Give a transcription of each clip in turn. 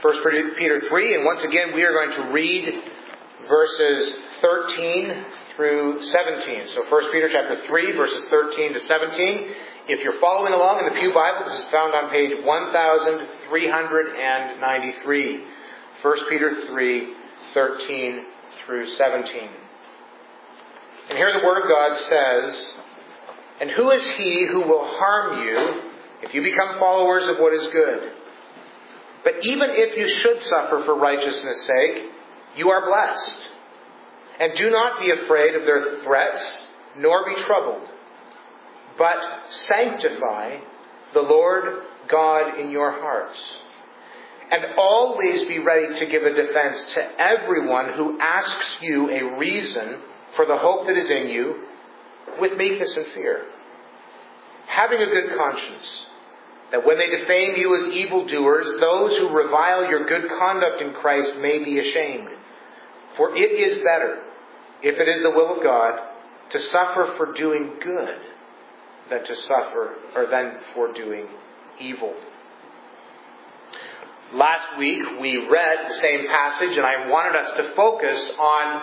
1 Peter 3, and once again we are going to read verses 13 through 17. So 1 Peter chapter 3, verses 13 to 17. If you're following along in the Pew Bible, this is found on page 1393. 1 Peter 3, 13 through 17. And here the Word of God says, "And who is he who will harm you if you become followers of what is good? But even if you should suffer for righteousness' sake, you are blessed. And do not be afraid of their threats, nor be troubled. But sanctify the Lord God in your hearts. And always be ready to give a defense to everyone who asks you a reason for the hope that is in you, with meekness and fear. Having a good conscience, that when they defame you as evildoers, those who revile your good conduct in Christ may be ashamed. For it is better, if it is the will of God, to suffer for doing good than for doing evil." Last week we read the same passage, and I wanted us to focus on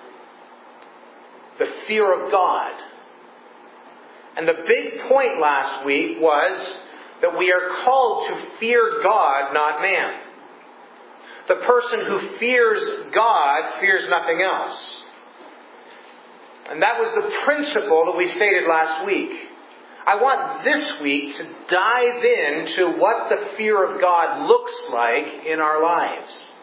the fear of God. And the big point last week was that we are called to fear God, not man. The person who fears God fears nothing else. And that was the principle that we stated last week. I want this week to dive into what the fear of God looks like in our lives.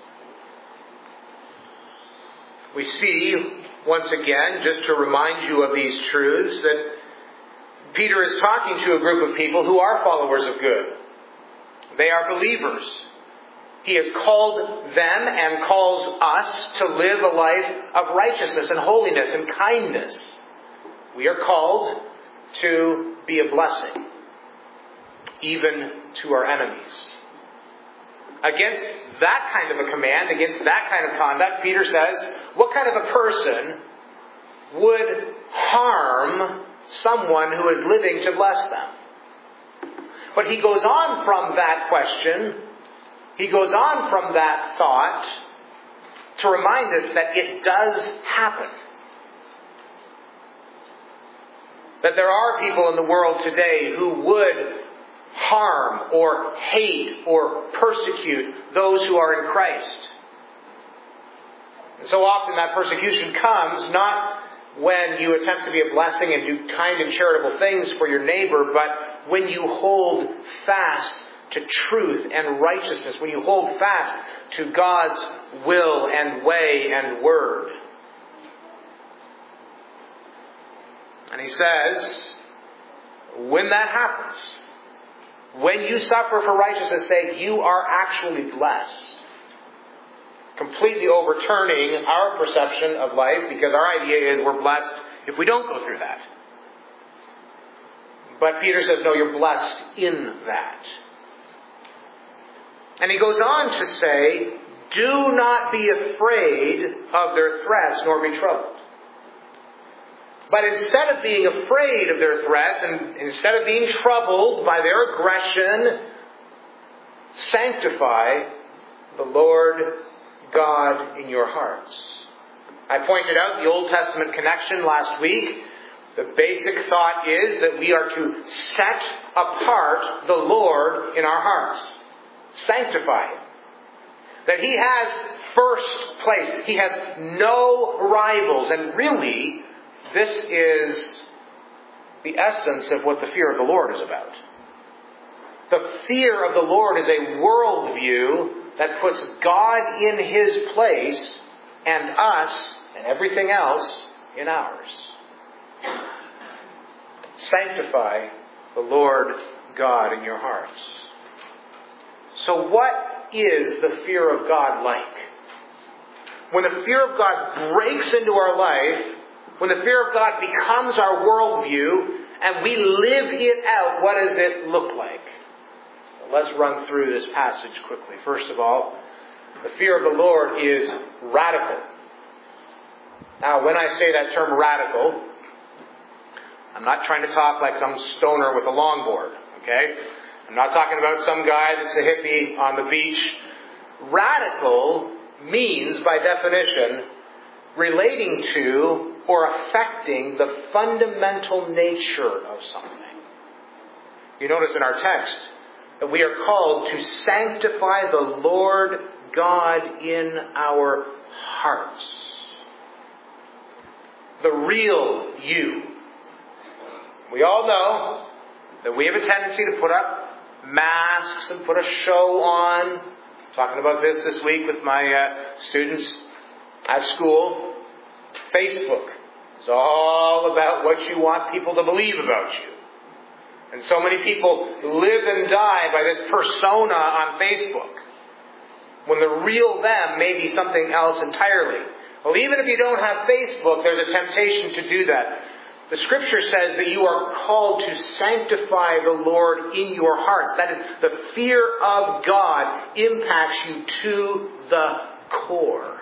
We see, once again, just to remind you of these truths, that Peter is talking to a group of people who are followers of good. They are believers. He has called them and calls us to live a life of righteousness and holiness and kindness. We are called to be a blessing, even to our enemies. Against that kind of a command, against that kind of conduct, Peter says, what kind of a person would harm someone who is living to bless them? But he goes on from that question, he goes on from that thought to remind us that it does happen. That there are people in the world today who would harm or hate or persecute those who are in Christ. And so often that persecution comes not when you attempt to be a blessing and do kind and charitable things for your neighbor, but when you hold fast to truth and righteousness, when you hold fast to God's will and way and word. And he says, when that happens, when you suffer for righteousness' sake, you are actually blessed. Completely overturning our perception of life, because our idea is we're blessed if we don't go through that. But Peter says, no, you're blessed in that. And he goes on to say, do not be afraid of their threats, nor be troubled. But instead of being afraid of their threats, and instead of being troubled by their aggression, sanctify the Lord God in your hearts. I pointed out the Old Testament connection last week. The basic thought is that we are to set apart the Lord in our hearts. Sanctify Him. That He has first place. He has no rivals. And really, this is the essence of what the fear of the Lord is about. The fear of the Lord is a worldview that puts God in His place and us and everything else in ours. Sanctify the Lord God in your hearts. So what is the fear of God like? When the fear of God breaks into our life, when the fear of God becomes our worldview, and we live it out, what does it look like? Well, let's run through this passage quickly. First of all, the fear of the Lord is radical. Now, when I say that term radical, I'm not trying to talk like some stoner with a longboard, okay? I'm not talking about some guy that's a hippie on the beach Radical means, by definition, relating to or affecting the fundamental nature of something. You notice in our text that we are called to sanctify the Lord God in our hearts. The real you. We all know that we have a tendency to put up masks and put a show on. I'm talking about this week with my students at school. Facebook is all about what you want people to believe about you. And so many people live and die by this persona on Facebook, when the real them may be something else entirely. Well, even if you don't have Facebook, there's a temptation to do that. The Scripture says that you are called to sanctify the Lord in your hearts. That is, the fear of God impacts you to the core.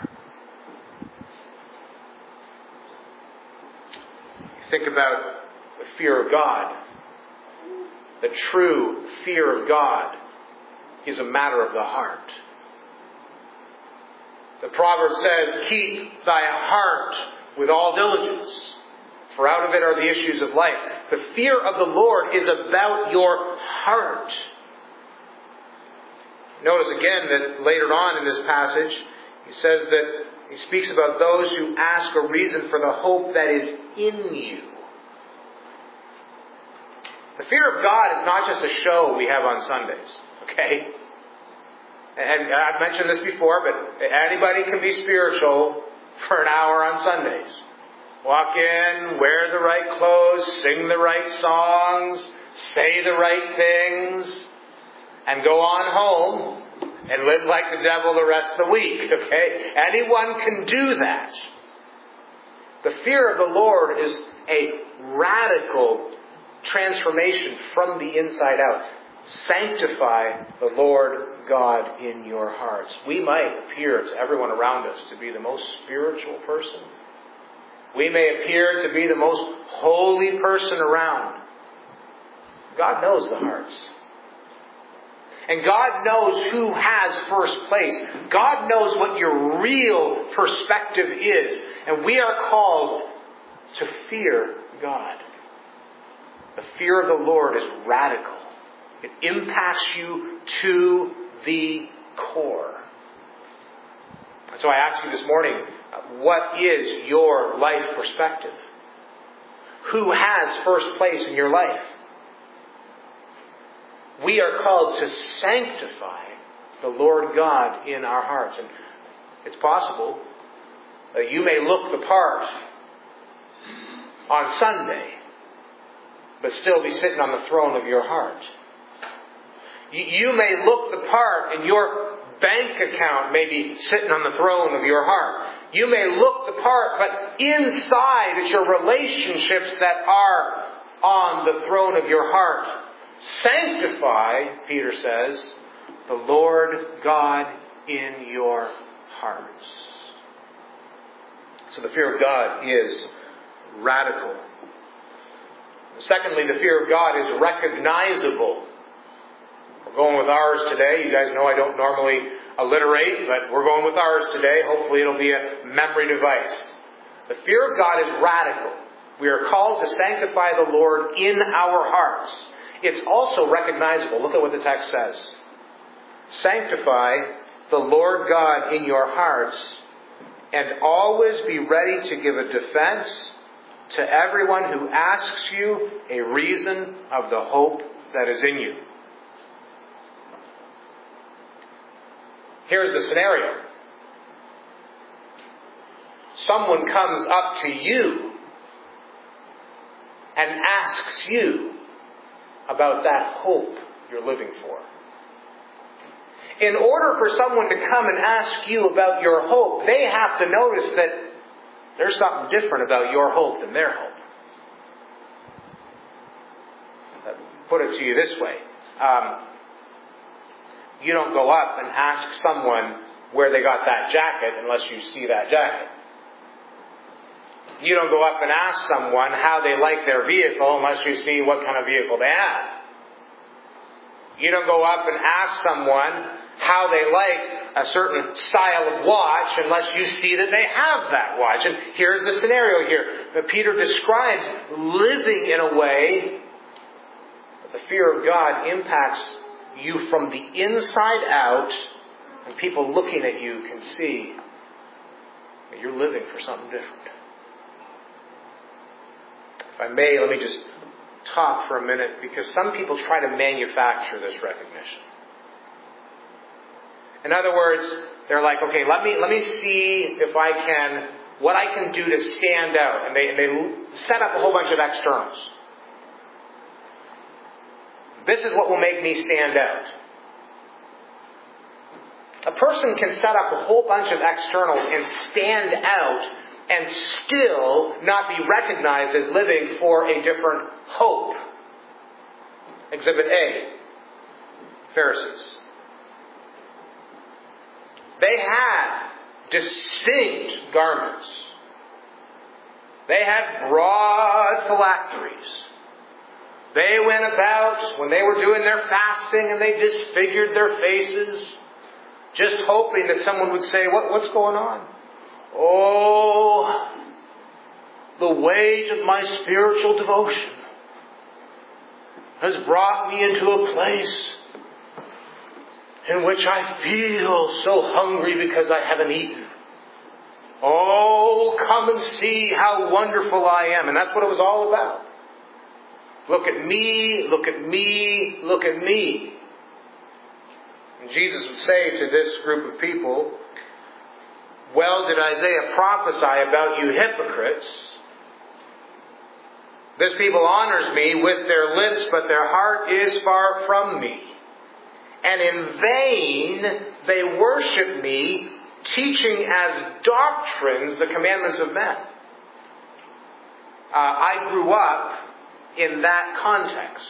Think about the fear of God. The true fear of God is a matter of the heart. The proverb says, keep thy heart with all diligence, for out of it are the issues of life. The fear of the Lord is about your heart. Notice again that later on in this passage, he says that he speaks about those who ask a reason for the hope that is in you. The fear of God is not just a show we have on Sundays, okay? And I've mentioned this before, but anybody can be spiritual for an hour on Sundays. Walk in, wear the right clothes, sing the right songs, say the right things, and go on home and live like the devil the rest of the week, okay? Anyone can do that. The fear of the Lord is a radical transformation from the inside out. Sanctify the Lord God in your hearts. We might appear to everyone around us to be the most spiritual person. We may appear to be the most holy person around. God knows the hearts. And God knows who has first place. God knows what your real perspective is. And we are called to fear God. The fear of the Lord is radical. It impacts you to the core. And so I ask you this morning, what is your life perspective? Who has first place in your life? We are called to sanctify the Lord God in our hearts. And it's possible that you may look the part on Sunday, but still be sitting on the throne of your heart. You may look the part and your bank account may be sitting on the throne of your heart. You may look the part, but inside it's your relationships that are on the throne of your heart. Sanctify, Peter says, the Lord God in your hearts. So the fear of God is radical. Secondly, the fear of God is recognizable. We're going with ours today. You guys know I don't normally alliterate, but we're going with ours today. Hopefully it'll be a memory device. The fear of God is radical. We are called to sanctify the Lord in our hearts. It's also recognizable. Look at what the text says. Sanctify the Lord God in your hearts, and always be ready to give a defense to everyone who asks you a reason of the hope that is in you. Here's the scenario. Someone comes up to you and asks you about that hope you're living for. In order for someone to come and ask you about your hope, they have to notice that there's something different about your hope than their hope. Put it to you this way. You don't go up and ask someone where they got that jacket unless you see that jacket. You don't go up and ask someone how they like their vehicle unless you see what kind of vehicle they have. You don't go up and ask someone how they like a certain style of watch unless you see that they have that watch. And here's the scenario here. That Peter describes living in a way that the fear of God impacts you from the inside out, and people looking at you can see that you're living for something different. If I may, let me just talk for a minute, because some people try to manufacture this recognition. In other words, they're like, okay, let me see if what I can do to stand out. And they set up a whole bunch of externals. This is what will make me stand out. A person can set up a whole bunch of externals and stand out and still not be recognized as living for a different hope. Exhibit A, Pharisees. They had distinct garments. They had broad phylacteries. They went about when they were doing their fasting and they disfigured their faces, just hoping that someone would say, what's going on? Oh, the weight of my spiritual devotion has brought me into a place in which I feel so hungry because I haven't eaten. Oh, come and see how wonderful I am. And that's what it was all about. Look at me, look at me, look at me. And Jesus would say to this group of people, well did Isaiah prophesy about you hypocrites. This people honors me with their lips, but their heart is far from me. And in vain they worship me, teaching as doctrines the commandments of men. I grew up in that context,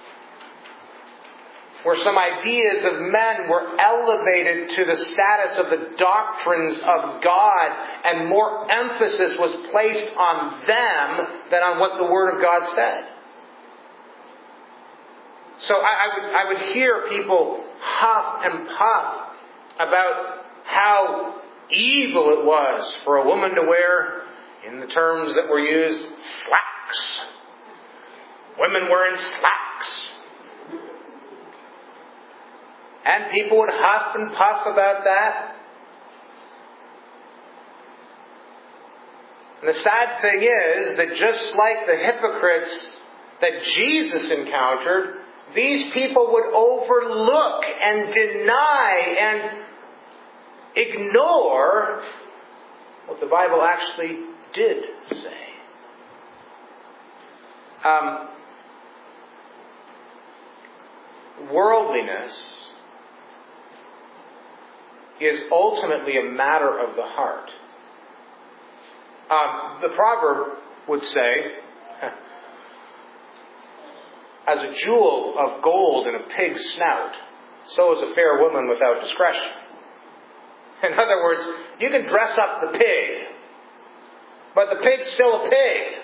where some ideas of men were elevated to the status of the doctrines of God, and more emphasis was placed on them than on what the Word of God said. So I would hear people huff and puff about how evil it was for a woman to wear, in the terms that were used, slacks. Women wearing slacks. And people would huff and puff about that. And the sad thing is that just like the hypocrites that Jesus encountered, these people would overlook and deny and ignore what the Bible actually did say. Worldliness is ultimately a matter of the heart. The proverb would say, as a jewel of gold in a pig's snout, so is a fair woman without discretion. In other words, you can dress up the pig, but the pig's still a pig.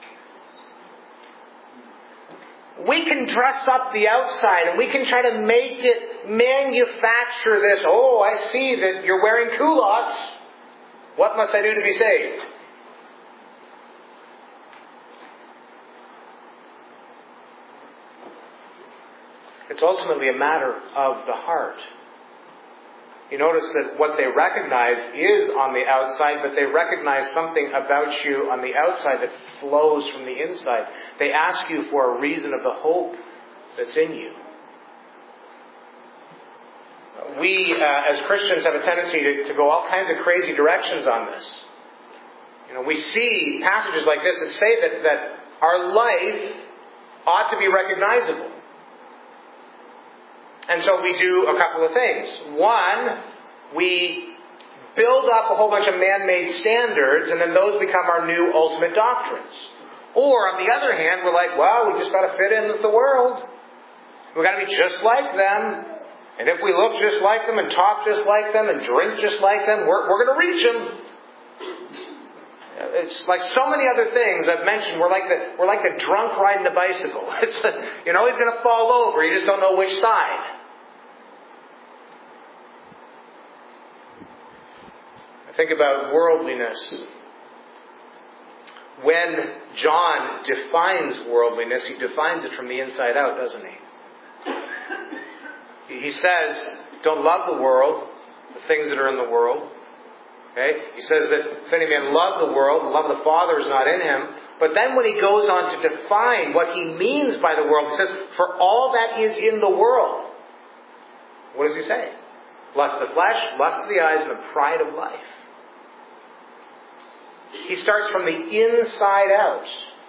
We can dress up the outside and we can try to make it, manufacture this. Oh, I see that you're wearing culottes. What must I do to be saved? It's ultimately a matter of the heart. You notice that what they recognize is on the outside, but they recognize something about you on the outside that flows from the inside. They ask you for a reason of the hope that's in you. We, as Christians, have a tendency to go all kinds of crazy directions on this. We see passages like this that say that our life ought to be recognizable. And so we do a couple of things. One, we build up a whole bunch of man-made standards, and then those become our new ultimate doctrines. Or, on the other hand, we're like, well, we just got to fit in with the world. We've got to be just like them. And if we look just like them and talk just like them and drink just like them, we're going to reach them. It's like so many other things I've mentioned. We're like the drunk riding a bicycle. He's going to fall over. You just don't know which side. Think about worldliness. When John defines worldliness, he defines it from the inside out, doesn't he? He says, don't love the world, the things that are in the world. Okay? He says that if any man love the world, the love of the Father is not in him. But then when he goes on to define what he means by the world, he says, for all that is in the world. What does he say? Lust of the flesh, lust of the eyes, and the pride of life. He starts from the inside out.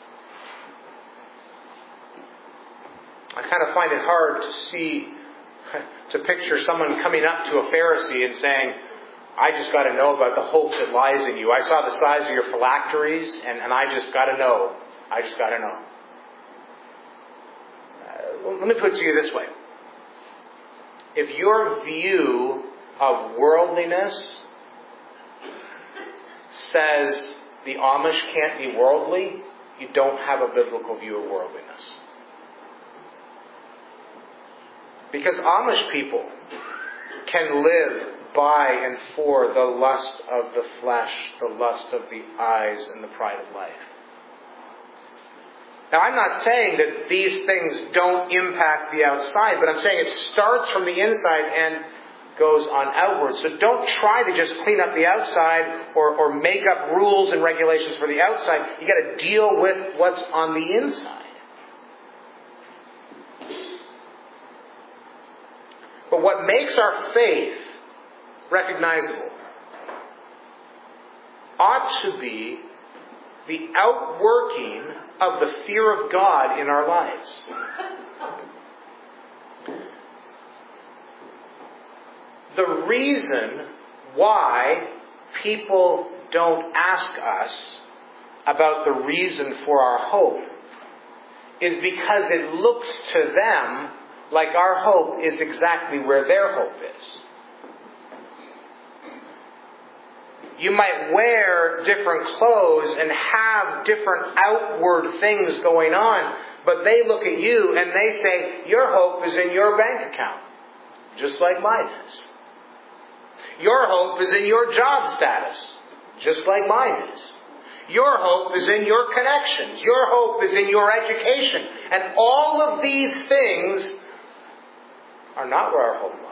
I kind of find it hard to picture someone coming up to a Pharisee and saying, I just got to know about the hope that lies in you. I saw the size of your phylacteries, and I just got to know. I just got to know. Let me put it to you this way. If your view of worldliness says the Amish can't be worldly, you don't have a biblical view of worldliness. Because Amish people can live by and for the lust of the flesh, the lust of the eyes, and the pride of life. Now, I'm not saying that these things don't impact the outside, but I'm saying it starts from the inside and goes on outward. So don't try to just clean up the outside or make up rules and regulations for the outside. You've got to deal with what's on the inside. But what makes our faith recognizable ought to be the outworking of the fear of God in our lives. The reason why people don't ask us about the reason for our hope is because it looks to them like our hope is exactly where their hope is. You might wear different clothes and have different outward things going on, but they look at you and they say, your hope is in your bank account, just like mine is. Your hope is in your job status, just like mine is. Your hope is in your connections. Your hope is in your education. And all of these things are not where our hope lies.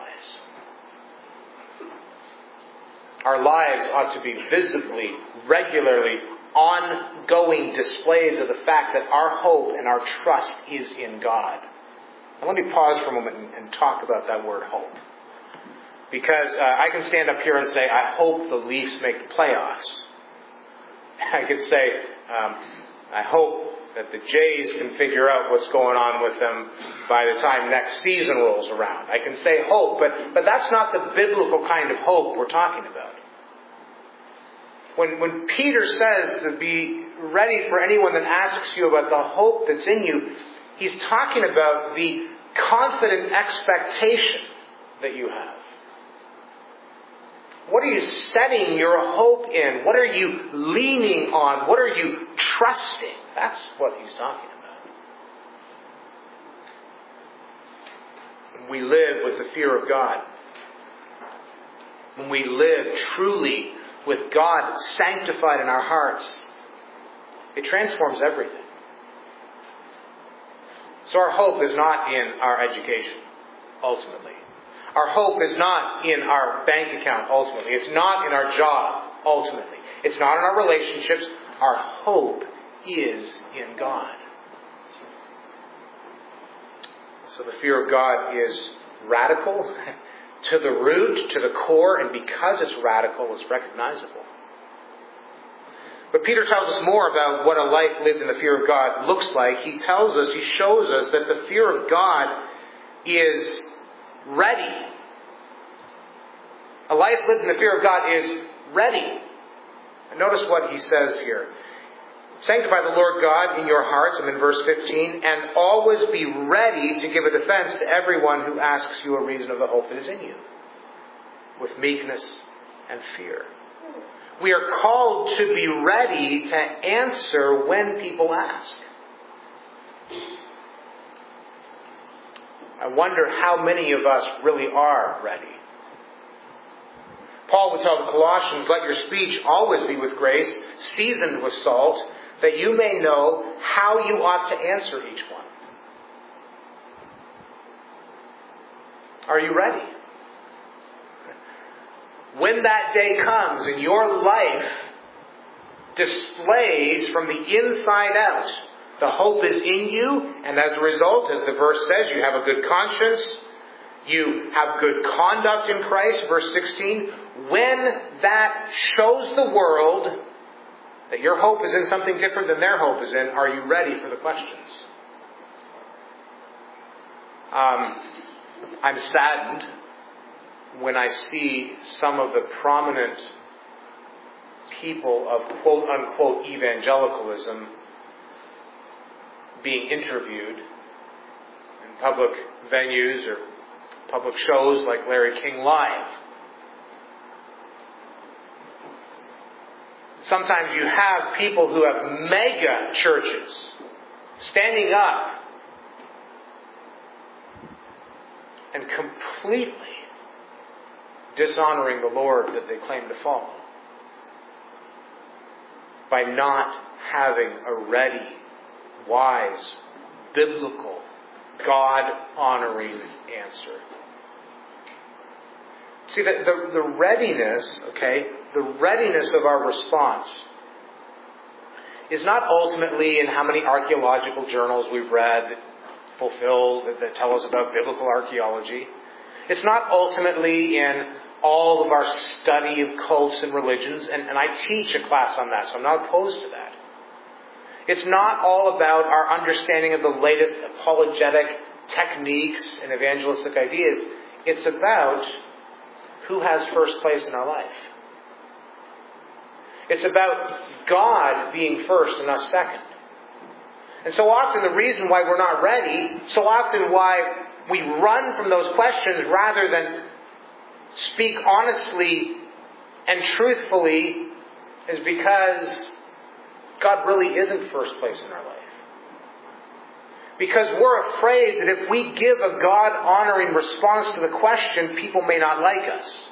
Our lives ought to be visibly, regularly, ongoing displays of the fact that our hope and our trust is in God. Now let me pause for a moment and talk about that word hope. Because I can stand up here and say, I hope the Leafs make the playoffs. I could say, I hope that the Jays can figure out what's going on with them by the time next season rolls around. I can say hope, but that's not the biblical kind of hope we're talking about. When Peter says to be ready for anyone that asks you about the hope that's in you, he's talking about the confident expectation that you have. What are you setting your hope in? What are you leaning on? What are you trusting? That's what he's talking about. When we live with the fear of God, when we live truly with God sanctified in our hearts, it transforms everything. So our hope is not in our education, ultimately. Our hope is not in our bank account, ultimately. It's not in our job, ultimately. It's not in our relationships. Our hope is in God. So the fear of God is radical to the root, to the core, and because it's radical, it's recognizable. But Peter tells us more about what a life lived in the fear of God looks like. He shows us that the fear of God is ready. A life lived in the fear of God is ready. And notice what he says here. Sanctify the Lord God in your hearts, I'm in verse 15, and always be ready to give a defense to everyone who asks you a reason of the hope that is in you, with meekness and fear. We are called to be ready to answer when people ask. I wonder how many of us really are ready. Paul would tell the Colossians, let your speech always be with grace, seasoned with salt, that you may know how you ought to answer each one. Are you ready? When that day comes and your life displays from the inside out, the hope is in you, and as a result, as the verse says, you have a good conscience, you have good conduct in Christ, verse 16. When that shows the world that your hope is in something different than their hope is in, are you ready for the questions? I'm saddened when I see some of the prominent people of quote-unquote evangelicalism being interviewed in public venues or public shows like Larry King Live. Sometimes you have people who have mega churches standing up and completely dishonoring the Lord that they claim to follow by not having a ready, wise, biblical, God-honoring answer. See, the readiness, the readiness of our response is not ultimately in how many archaeological journals we've read that tell us about biblical archaeology. It's not ultimately in all of our study of cults and religions, and I teach a class on that, so I'm not opposed to that. It's not all about our understanding of the latest apologetic techniques and evangelistic ideas. It's about who has first place in our life. It's about God being first and us second. And so often the reason why we're not ready, so often why we run from those questions rather than speak honestly and truthfully, is because God really isn't first place in our life. Because we're afraid that if we give a God-honoring response to the question, people may not like us.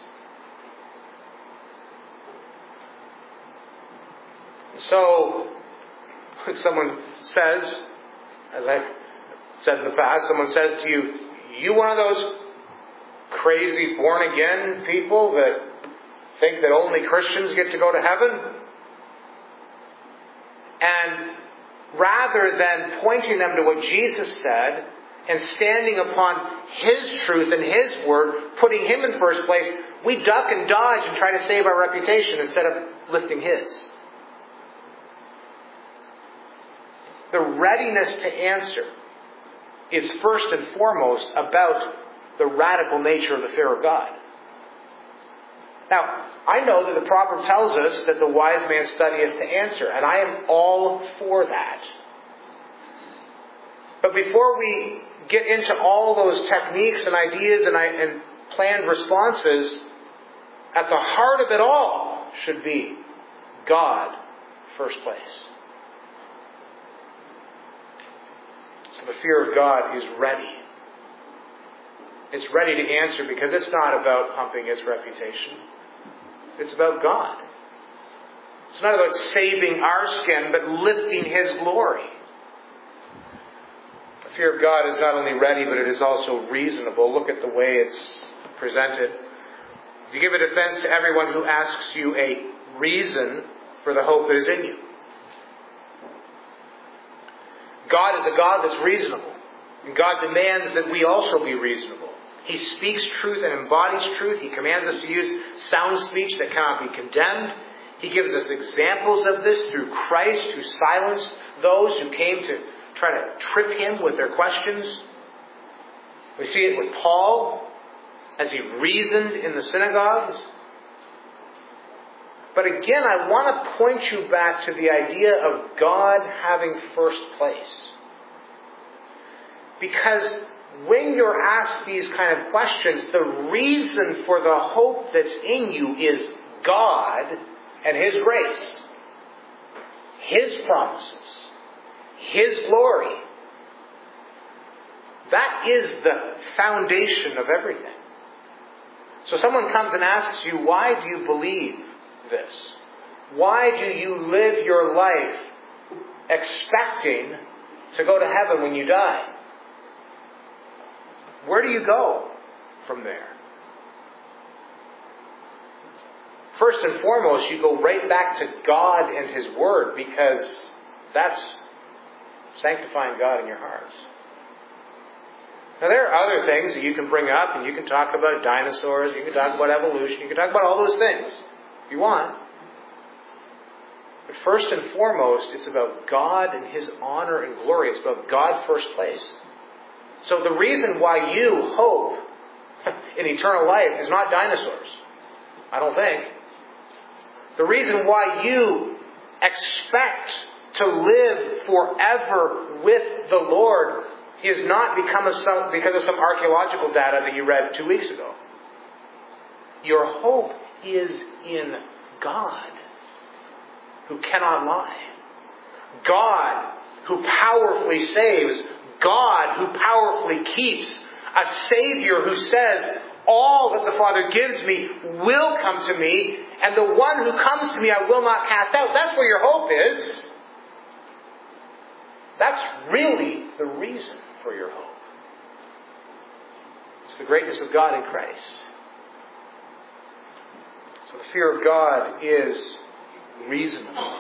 So, someone says, as I've said in the past, someone says to you, you one of those crazy born-again people that think that only Christians get to go to heaven? And rather than pointing them to what Jesus said and standing upon His truth and His word, putting Him in first place, we duck and dodge and try to save our reputation instead of lifting His. The readiness to answer is first and foremost about the radical nature of the fear of God. Now, I know that the proverb tells us that the wise man studieth to answer, and I am all for that. But before we get into all those techniques and ideas and planned responses, at the heart of it all should be God first place. So the fear of God is ready. It's ready to answer because it's not about pumping its reputation. It's about God. It's not about saving our skin, but lifting His glory. The fear of God is not only ready, but it is also reasonable. Look at the way it's presented. You give a defense to everyone who asks you a reason for the hope that is in you. God is a God that's reasonable. And God demands that we also be reasonable. He speaks truth and embodies truth. He commands us to use sound speech that cannot be condemned. He gives us examples of this through Christ, who silenced those who came to try to trip Him with their questions. We see it with Paul as he reasoned in the synagogues. But again, I want to point you back to the idea of God having first place. Because when you're asked these kind of questions, the reason for the hope that's in you is God and His grace, His promises, His glory. That is the foundation of everything. So someone comes and asks you, why do you believe this? Why do you live your life expecting to go to heaven when you die? Where do you go from there? First and foremost, you go right back to God and His Word, because that's sanctifying God in your hearts. Now, there are other things that you can bring up, and you can talk about dinosaurs, you can talk about evolution, you can talk about all those things if you want. But first and foremost, it's about God and His honor and glory. It's about God first place. So the reason why you hope in eternal life is not dinosaurs, I don't think. The reason why you expect to live forever with the Lord is not because of some archaeological data that you read 2 weeks ago. Your hope is in God, who cannot lie. God, who powerfully saves. God, who powerfully keeps. A Savior who says, all that the Father gives me will come to me, and the one who comes to me I will not cast out. That's where your hope is. That's really the reason for your hope. It's the greatness of God in Christ. So the fear of God is reasonable.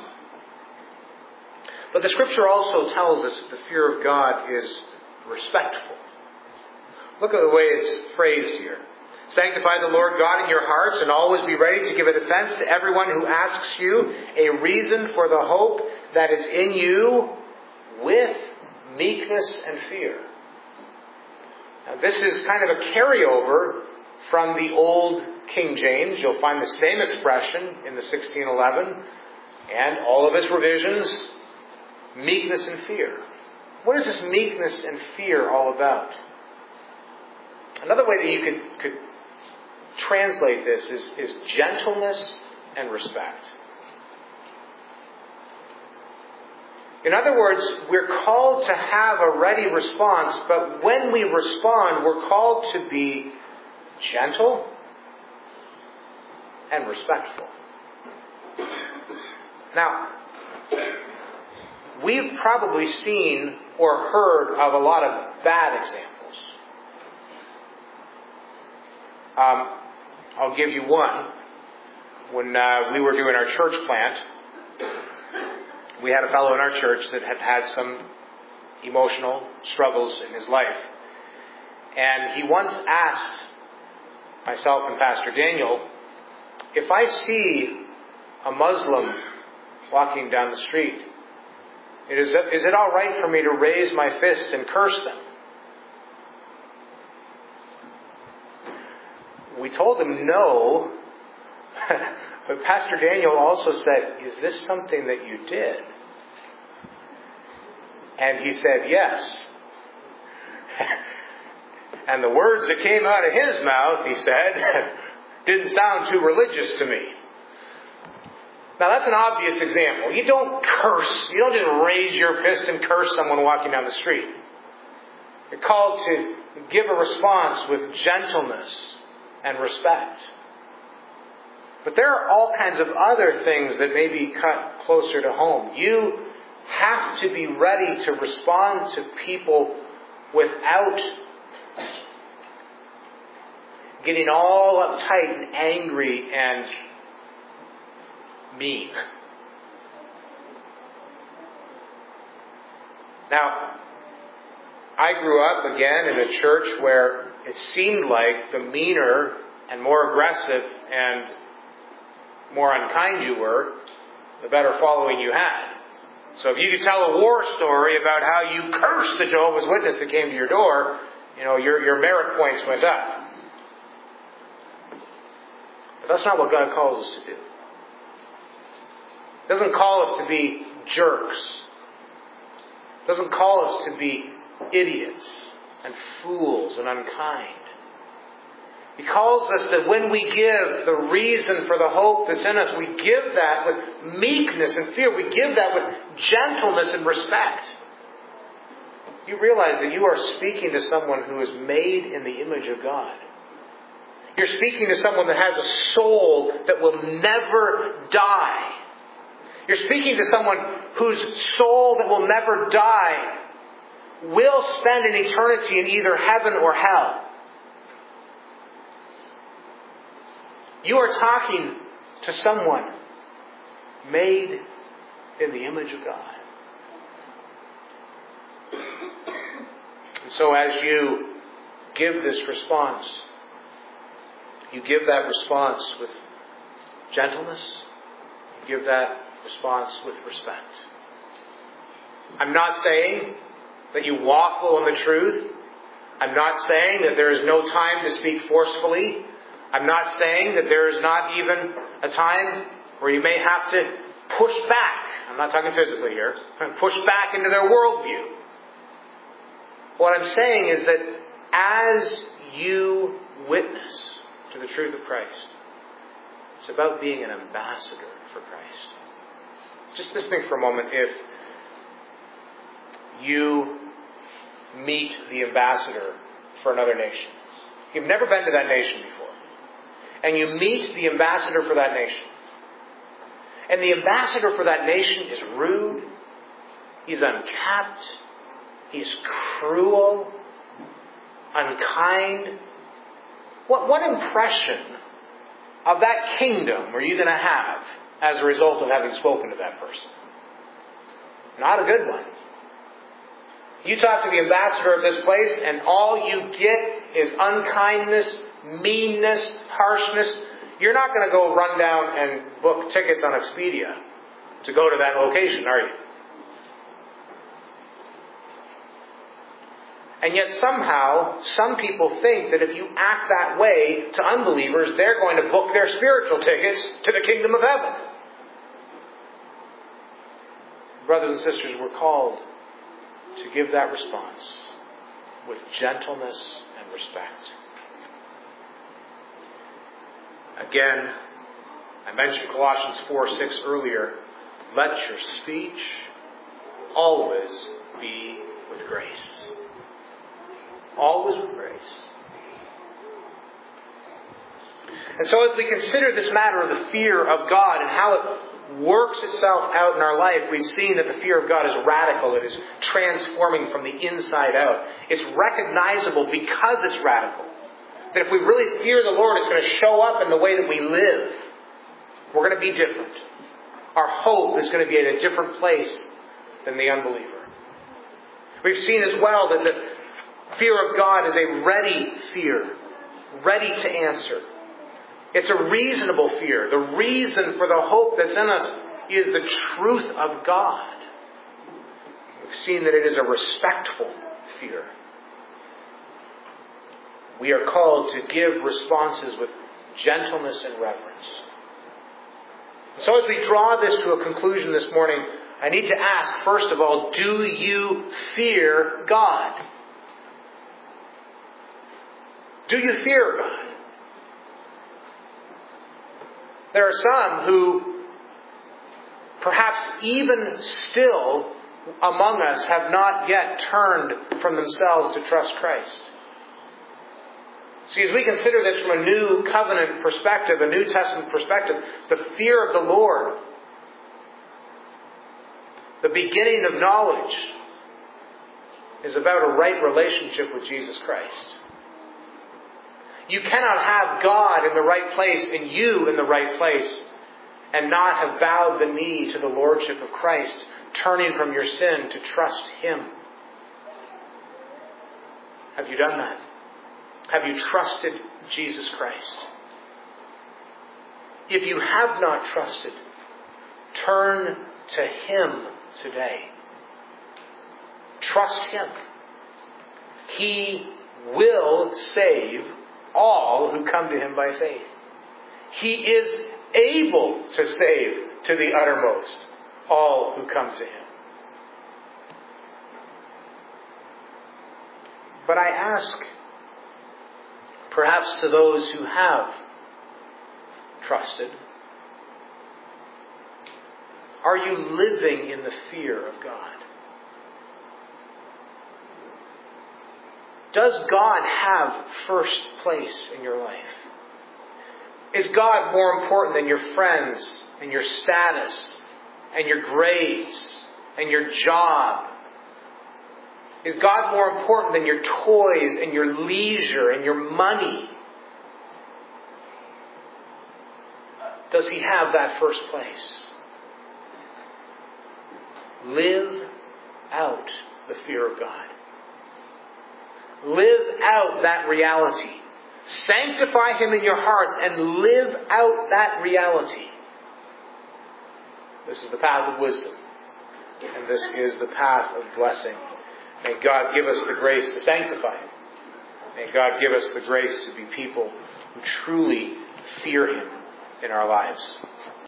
But the Scripture also tells us that the fear of God is respectful. Look at the way it's phrased here. Sanctify the Lord God in your hearts, and always be ready to give a defense to everyone who asks you a reason for the hope that is in you, with meekness and fear. Now, this is kind of a carryover from the old King James. You'll find the same expression in the 1611 and all of its revisions. Meekness and fear. What is this meekness and fear all about? Another way that you could translate this is gentleness and respect. In other words, we're called to have a ready response, but when we respond, we're called to be gentle and respectful. Now, we've probably seen or heard of a lot of bad examples. I'll give you one. When we were doing our church plant, we had a fellow in our church that had had some emotional struggles in his life. And he once asked myself and Pastor Daniel, if I see a Muslim walking down the street, is it all right for me to raise my fist and curse them? We told him no, but Pastor Daniel also said, is this something that you did? And he said, yes. And the words that came out of his mouth, he said, didn't sound too religious to me. Now that's an obvious example. You don't curse. You don't just raise your fist and curse someone walking down the street. You're called to give a response with gentleness and respect. But there are all kinds of other things that may be cut closer to home. You have to be ready to respond to people without getting all uptight and angry and mean. Now, I grew up again in a church where it seemed like the meaner and more aggressive and more unkind you were, the better following you had. So if you could tell a war story about how you cursed the Jehovah's Witness that came to your door, your merit points went up. But that's not what God calls us to do. He doesn't call us to be jerks. He doesn't call us to be idiots and fools and unkind. He calls us that when we give the reason for the hope that's in us, we give that with meekness and fear. We give that with gentleness and respect. You realize that you are speaking to someone who is made in the image of God. You're speaking to someone that has a soul that will never die. You're speaking to someone whose soul that will never die will spend an eternity in either heaven or hell. You are talking to someone made in the image of God. And so as you give this response, you give that response with gentleness. You give that response with respect. I'm not saying that you waffle on the truth. I'm not saying that there is no time to speak forcefully. I'm not saying that there is not even a time where you may have to push back. I'm not talking physically here. Push back into their worldview. What I'm saying is that as you witness to the truth of Christ, it's about being an ambassador for Christ. Just listening for a moment, if you meet the ambassador for another nation, you've never been to that nation before, and you meet the ambassador for that nation, and the ambassador for that nation is rude, he's unkept, he's cruel, unkind. What impression of that kingdom are you going to have as a result of having spoken to that person? Not a good one. You talk to the ambassador of this place and all you get is unkindness, meanness, harshness. You're not going to go run down and book tickets on Expedia to go to that location, are you? And yet somehow, some people think that if you act that way to unbelievers, they're going to book their spiritual tickets to the kingdom of heaven. Brothers and sisters, we're called to give that response with gentleness and respect. Again, I mentioned Colossians 4:6 earlier. Let your speech always be with grace. Always with grace. And so as we consider this matter of the fear of God and how it works itself out in our life, we've seen that the fear of God is radical. It is transforming from the inside out. It's recognizable because it's radical. That if we really fear the Lord, it's going to show up in the way that we live. We're going to be different. Our hope is going to be at a different place than the unbeliever. We've seen as well that the fear of God is a ready fear, ready to answer. It's a reasonable fear. The reason for the hope that's in us is the truth of God. We've seen that it is a respectful fear. We are called to give responses with gentleness and reverence. So as we draw this to a conclusion this morning, I need to ask, first of all, do you fear God? Do you fear God? There are some who, perhaps even still among us, have not yet turned from themselves to trust Christ. See, as we consider this from a New Covenant perspective, a New Testament perspective, the fear of the Lord, the beginning of knowledge, is about a right relationship with Jesus Christ. You cannot have God in the right place and you in the right place and not have bowed the knee to the Lordship of Christ, turning from your sin to trust Him. Have you done that? Have you trusted Jesus Christ? If you have not trusted, turn to Him today. Trust Him. He will save all who come to Him by faith. He is able to save to the uttermost all who come to Him. But I ask, perhaps to those who have trusted, are you living in the fear of God? Does God have first place in your life? Is God more important than your friends and your status and your grades and your job? Is God more important than your toys and your leisure and your money? Does He have that first place? Live out the fear of God. Live out that reality. Sanctify Him in your hearts and live out that reality. This is the path of wisdom. And this is the path of blessing. May God give us the grace to sanctify Him. May God give us the grace to be people who truly fear Him in our lives.